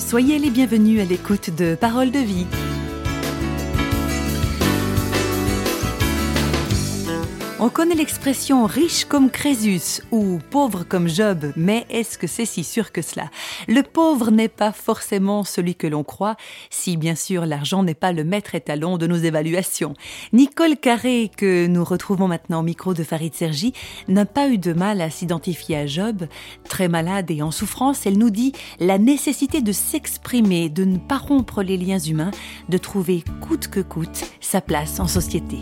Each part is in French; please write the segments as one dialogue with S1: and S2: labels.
S1: Soyez les bienvenus à l'écoute de Paroles de vie. On connaît l'expression riche comme Crésus ou pauvre comme Job, mais est-ce que c'est si sûr que cela ? Le pauvre n'est pas forcément celui que l'on croit, si bien sûr l'argent n'est pas le maître étalon de nos évaluations. Nicole Carré, que nous retrouvons maintenant au micro de Farid Sergi, n'a pas eu de mal à s'identifier à Job. Très malade et en souffrance, elle nous dit la nécessité de s'exprimer, de ne pas rompre les liens humains, de trouver coûte que coûte sa place en société.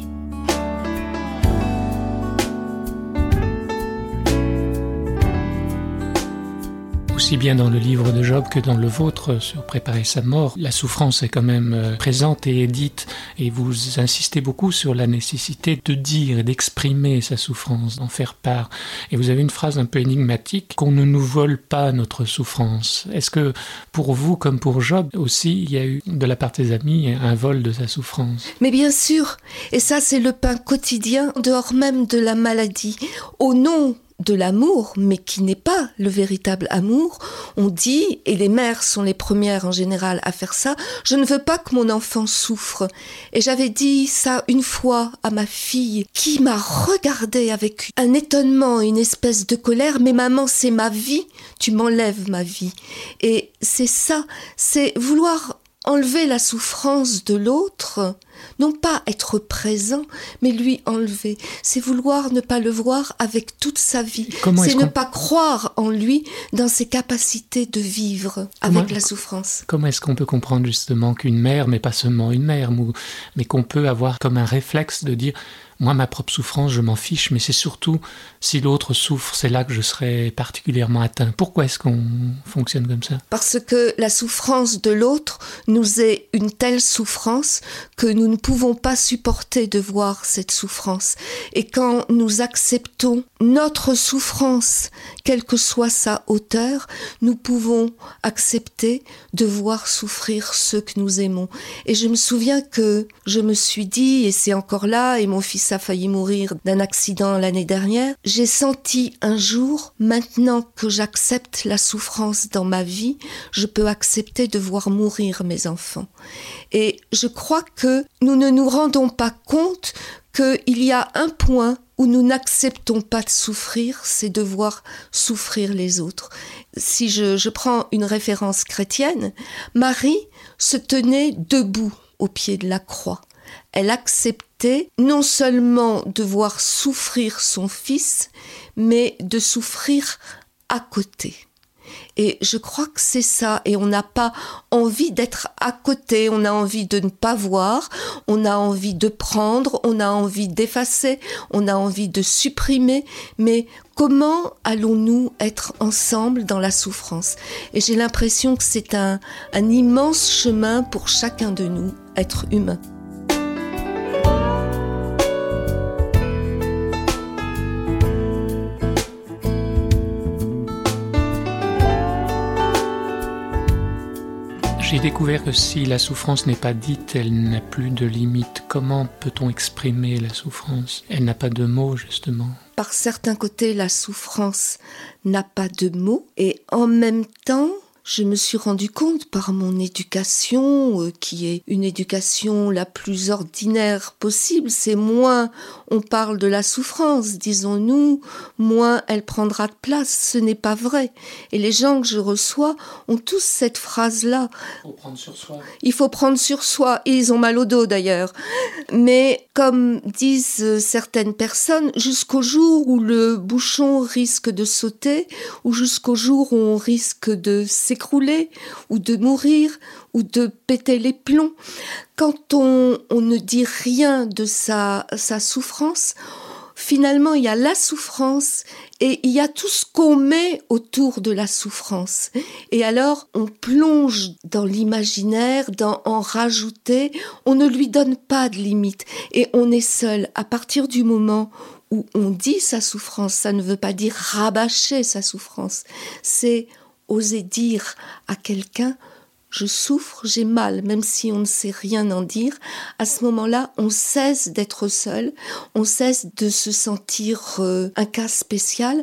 S2: Aussi bien dans le livre de Job que dans le vôtre sur Préparer sa mort, la souffrance est quand même présente et dite, et vous insistez beaucoup sur la nécessité de dire et d'exprimer sa souffrance, d'en faire part. Et vous avez une phrase un peu énigmatique, qu'on ne nous vole pas notre souffrance. Est-ce que pour vous, comme pour Job aussi, il y a eu de la part de ses amis un vol de sa souffrance ?
S3: Mais bien sûr, et ça c'est le pain quotidien, dehors même de la maladie. Au nom de l'amour, mais qui n'est pas le véritable amour, on dit, et les mères sont les premières en général à faire ça, je ne veux pas que mon enfant souffre. Et j'avais dit ça une fois à ma fille, qui m'a regardée avec un étonnement, une espèce de colère, mais maman, c'est ma vie, tu m'enlèves ma vie. Et c'est ça, c'est vouloir enlever la souffrance de l'autre, non pas être présent, mais lui enlever. C'est vouloir ne pas le voir avec toute sa vie. C'est ne pas croire en lui, dans ses capacités de vivre avec la souffrance.
S2: Comment est-ce qu'on peut comprendre justement qu'une mère, mais pas seulement une mère, mais qu'on peut avoir comme un réflexe de dire moi, ma propre souffrance, je m'en fiche, mais c'est surtout si l'autre souffre, c'est là que je serai particulièrement atteint. Pourquoi est-ce qu'on fonctionne comme ça ?
S3: Parce que la souffrance de l'autre nous est une telle souffrance que nous ne pouvons pas supporter de voir cette souffrance. Et quand nous acceptons notre souffrance, quelle que soit sa hauteur, nous pouvons accepter de voir souffrir ceux que nous aimons. Et je me souviens que je me suis dit, et c'est encore là, et mon fils a failli mourir d'un accident l'année dernière, j'ai senti un jour, maintenant que j'accepte la souffrance dans ma vie, je peux accepter de voir mourir mes enfants. Et je crois que nous ne nous rendons pas compte qu'il y a un point où nous n'acceptons pas de souffrir, c'est de voir souffrir les autres. Si je prends une référence chrétienne, Marie se tenait debout au pied de la croix. Elle acceptait non seulement de voir souffrir son fils, mais de souffrir à côté. Et je crois que c'est ça, et on n'a pas envie d'être à côté, on a envie de ne pas voir, on a envie de prendre, on a envie d'effacer, on a envie de supprimer, mais comment allons-nous être ensemble dans la souffrance ? Et j'ai l'impression que c'est un immense chemin pour chacun de nous, être humain.
S2: J'ai découvert que si la souffrance n'est pas dite, elle n'a plus de limite. Comment peut-on exprimer la souffrance ? Elle n'a pas de mots, justement.
S3: Par certains côtés, la souffrance n'a pas de mots, et en même temps, je me suis rendu compte par mon éducation, qui est une éducation la plus ordinaire possible, c'est moins on parle de la souffrance, disons-nous, moins elle prendra de place. Ce n'est pas vrai. Et les gens que je reçois ont tous cette phrase-là.
S2: Il faut prendre sur soi.
S3: Il faut prendre sur soi. Et ils ont mal au dos d'ailleurs. Mais comme disent certaines personnes, jusqu'au jour où le bouchon risque de sauter, ou jusqu'au jour où on risque de s'écrouler, ou de mourir, ou de péter les plombs. Quand on ne dit rien de sa souffrance, finalement il y a la souffrance et il y a tout ce qu'on met autour de la souffrance. Et alors on plonge dans l'imaginaire, dans en rajouter, on ne lui donne pas de limite et on est seul. À partir du moment où on dit sa souffrance, ça ne veut pas dire rabâcher sa souffrance, c'est oser dire à quelqu'un je souffre, j'ai mal, même si on ne sait rien en dire. À ce moment-là, on cesse d'être seul, on cesse de se sentir un cas spécial.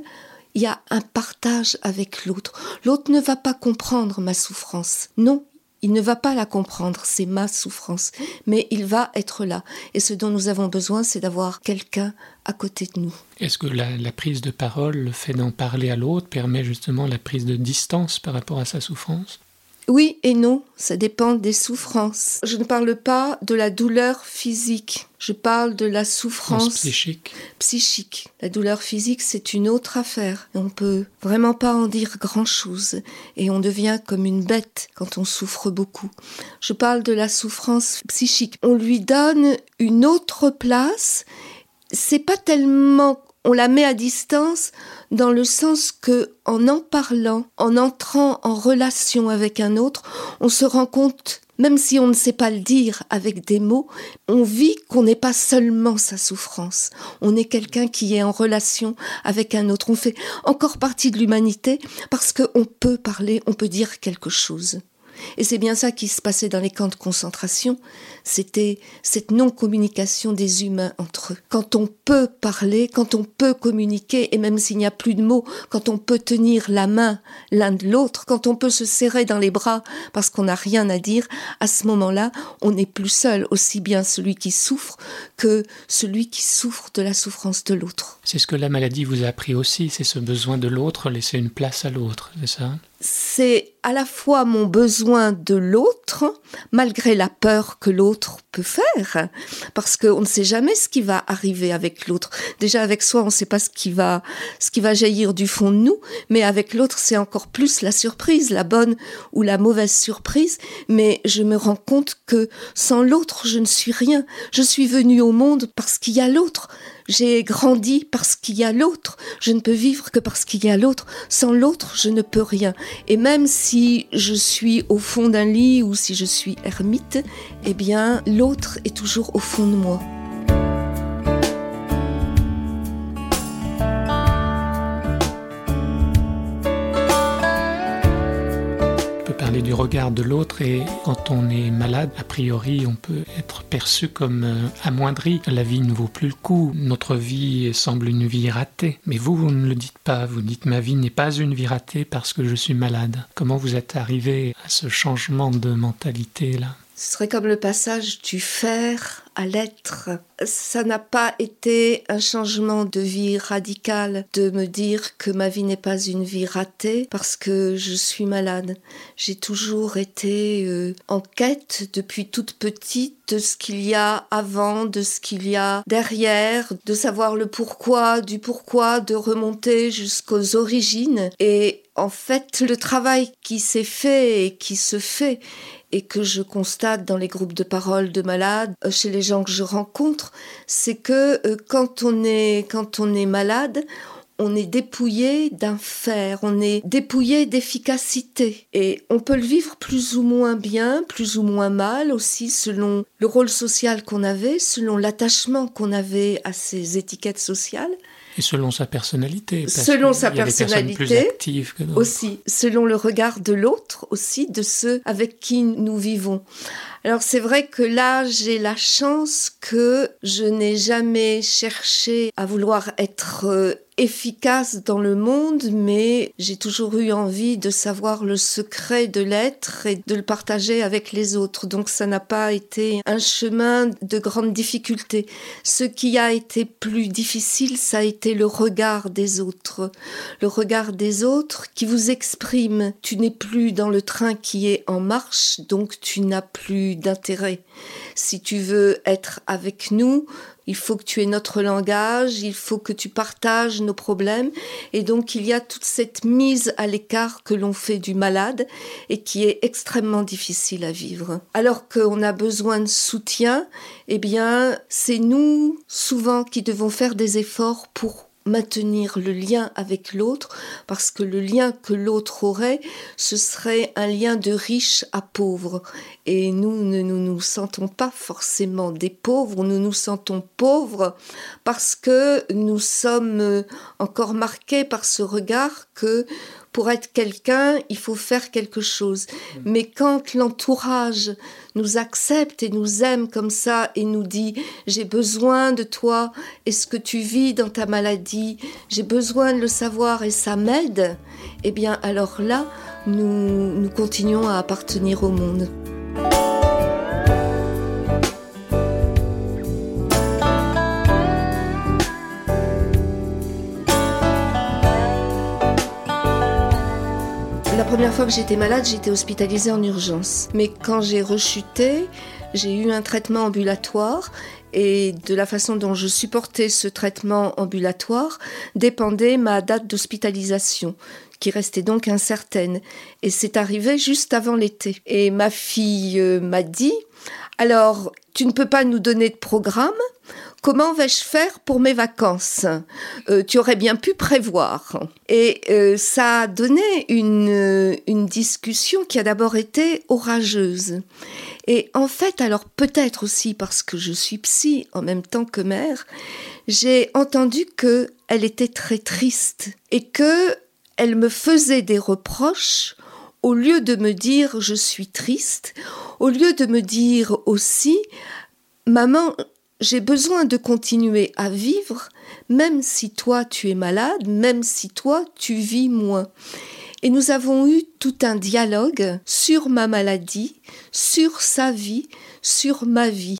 S3: il y a un partage avec l'autre. L'autre ne va pas comprendre ma souffrance. Non, il ne va pas la comprendre, c'est ma souffrance. Mais il va être là. Et ce dont nous avons besoin, c'est d'avoir quelqu'un à côté de nous.
S2: Est-ce que la prise de parole, le fait d'en parler à l'autre, permet justement la prise de distance par rapport à sa souffrance ?
S3: Oui et non, ça dépend des souffrances. Je ne parle pas de la douleur physique, je parle de la souffrance psychique. La douleur physique, c'est une autre affaire. On peut vraiment pas en dire grand-chose et on devient comme une bête quand on souffre beaucoup. Je parle de la souffrance psychique. On lui donne une autre place. C'est pas tellement... On la met à distance dans le sens que, en parlant, en entrant en relation avec un autre, on se rend compte, même si on ne sait pas le dire avec des mots, on vit qu'on n'est pas seulement sa souffrance. On est quelqu'un qui est en relation avec un autre. On fait encore partie de l'humanité parce qu'on peut parler, on peut dire quelque chose. Et c'est bien ça qui se passait dans les camps de concentration, c'était cette non-communication des humains entre eux. Quand on peut parler, quand on peut communiquer, et même s'il n'y a plus de mots, quand on peut tenir la main l'un de l'autre, quand on peut se serrer dans les bras parce qu'on n'a rien à dire, à ce moment-là, on n'est plus seul, aussi bien celui qui souffre que celui qui souffre de la souffrance de l'autre.
S2: C'est ce que la maladie vous a appris aussi, c'est ce besoin de l'autre, laisser une place à l'autre, c'est ça ?
S3: C'est à la fois mon besoin de l'autre, malgré la peur que l'autre peut faire, parce qu'on ne sait jamais ce qui va arriver avec l'autre. Déjà avec soi, on ne sait pas ce qui va jaillir du fond de nous, mais avec l'autre, c'est encore plus la surprise, la bonne ou la mauvaise surprise. Mais je me rends compte que sans l'autre, je ne suis rien. Je suis venue au monde parce qu'il y a l'autre. J'ai grandi parce qu'il y a l'autre. Je ne peux vivre que parce qu'il y a l'autre. Sans l'autre, je ne peux rien. Et même si je suis au fond d'un lit ou si je suis ermite, eh bien, l'autre est toujours au fond de moi.
S2: Parler du regard de l'autre, et quand on est malade, a priori, on peut être perçu comme amoindri. La vie ne vaut plus le coup. Notre vie semble une vie ratée. Mais vous ne le dites pas. Vous dites « ma vie n'est pas une vie ratée parce que je suis malade ». Comment vous êtes arrivé à ce changement de mentalité-là ?
S3: Ce serait comme le passage du faire à l'être. Ça n'a pas été un changement de vie radical de me dire que ma vie n'est pas une vie ratée parce que je suis malade. J'ai toujours été en quête depuis toute petite de ce qu'il y a avant, de ce qu'il y a derrière, de savoir le pourquoi, de remonter jusqu'aux origines. Et en fait, le travail qui s'est fait et qui se fait et que je constate dans les groupes de parole de malades, chez les gens que je rencontre, c'est que quand on est malade, on est dépouillé d'un faire, on est dépouillé d'efficacité. Et on peut le vivre plus ou moins bien, plus ou moins mal aussi, selon le rôle social qu'on avait, selon l'attachement qu'on avait à ces étiquettes sociales.
S2: Et selon sa personnalité.
S3: Selon sa personnalité,
S2: il y a des personnes plus actives que d'autres.
S3: Aussi, selon le regard de l'autre aussi, de ceux avec qui nous vivons. Alors c'est vrai que là, j'ai la chance que je n'ai jamais cherché à vouloir être efficace dans le monde, mais j'ai toujours eu envie de savoir le secret de l'être et de le partager avec les autres. Donc ça n'a pas été un chemin de grande difficulté. Ce qui a été plus difficile, ça a été le regard des autres. Le regard des autres qui vous exprime. Tu n'es plus dans le train qui est en marche, donc tu n'as plus d'intérêt. Si tu veux être avec nous, il faut que tu aies notre langage, il faut que tu partages nos problèmes. Et donc, il y a toute cette mise à l'écart que l'on fait du malade et qui est extrêmement difficile à vivre. Alors qu'on a besoin de soutien, eh bien, c'est nous, souvent, qui devons faire des efforts pour maintenir le lien avec l'autre, parce que le lien que l'autre aurait, ce serait un lien de riche à pauvre. Et nous ne nous sentons pas forcément des pauvres, nous nous sentons pauvres parce que nous sommes encore marqués par ce regard que Pour être quelqu'un, il faut faire quelque chose. Mais quand l'entourage nous accepte et nous aime comme ça et nous dit « j'ai besoin de toi et ce que tu vis dans ta maladie, j'ai besoin de le savoir et ça m'aide », eh bien alors là, nous continuons à appartenir au monde. La première fois que j'étais malade, j'étais hospitalisée en urgence. Mais quand j'ai rechuté, j'ai eu un traitement ambulatoire et de la façon dont je supportais ce traitement ambulatoire dépendait ma date d'hospitalisation, qui restait donc incertaine. Et c'est arrivé juste avant l'été. Et ma fille m'a dit « Alors, tu ne peux pas nous donner de programme ? Comment vais-je faire pour mes vacances ? Tu aurais bien pu prévoir. » Et ça a donné une discussion qui a d'abord été orageuse. Et en fait, alors peut-être aussi parce que je suis psy en même temps que mère, j'ai entendu qu'elle était très triste et qu'elle me faisait des reproches au lieu de me dire « je suis triste », au lieu de me dire aussi « maman, j'ai besoin de continuer à vivre, même si toi tu es malade, même si toi tu vis moins. » Et nous avons eu tout un dialogue sur ma maladie, sur sa vie, sur ma vie.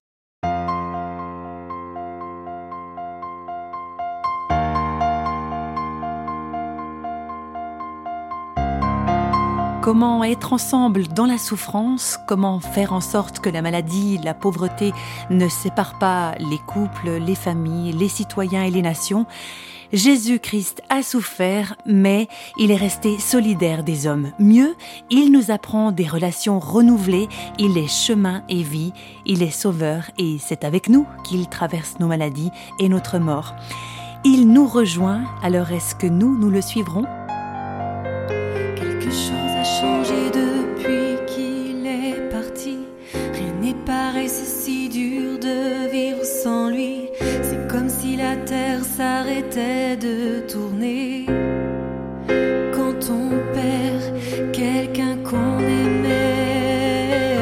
S1: Comment être ensemble dans la souffrance, comment faire en sorte que la maladie, la pauvreté ne séparent pas les couples, les familles, les citoyens et les nations. Jésus-Christ a souffert, mais il est resté solidaire des hommes. Mieux, il nous apprend des relations renouvelées, il est chemin et vie, il est sauveur et c'est avec nous qu'il traverse nos maladies et notre mort. Il nous rejoint, alors est-ce que nous le suivrons ?
S4: Quelque chose a changé depuis qu'il est parti. Rien n'est pareil, c'est si dur de vivre sans lui. C'est comme si la terre s'arrêtait de tourner. Quand on perd quelqu'un qu'on aimait,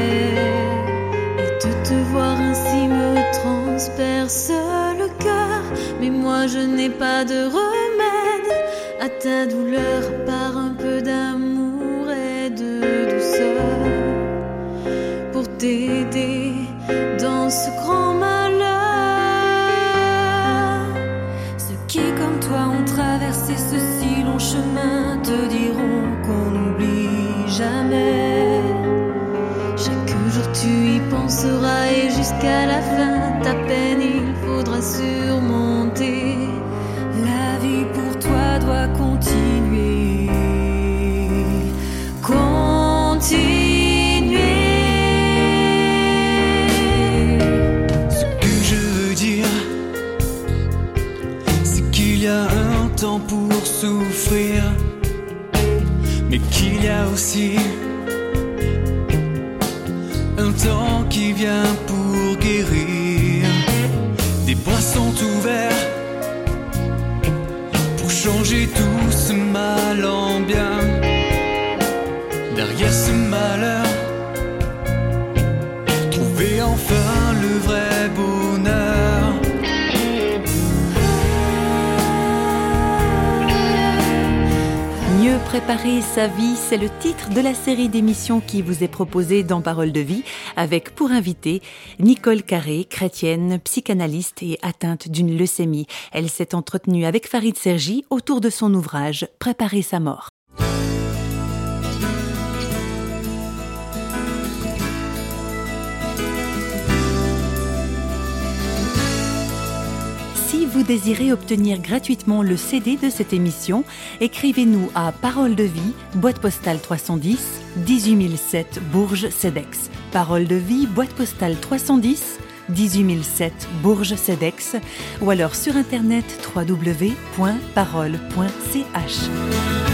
S4: et de te voir ainsi me transperce le cœur. Mais moi je n'ai pas de remède à ta douleur, par un peu d'amour et de douceur, pour t'aider dans ce grand malheur. Ceux qui comme toi ont traversé ce si long chemin te diront qu'on n'oublie jamais. Chaque jour tu y penseras et jusqu'à la fin ta peine il faudra surmonter. La vie pour toi doit continuer, continuer.
S5: Ce que je veux dire, c'est qu'il y a un temps pour souffrir, mais qu'il y a aussi un temps qui vient pour guérir. Des bras sont ouverts pour changer tout ce mal en bien. Derrière ce malheur, trouver enfin le vrai bonheur.
S1: Mieux préparer sa vie, c'est le titre de la série d'émissions qui vous est proposée dans Parole de vie, avec pour invitée Nicole Carré, chrétienne, psychanalyste et atteinte d'une leucémie. Elle s'est entretenue avec Farid Sergi autour de son ouvrage « Préparer sa mort ». Si vous désirez obtenir gratuitement le CD de cette émission, écrivez-nous à Parole de vie, boîte postale 310, 18007 Bourges-Cedex. Parole de vie, boîte postale 310, 18007 Bourges-Cedex, ou alors sur internet www.parole.ch.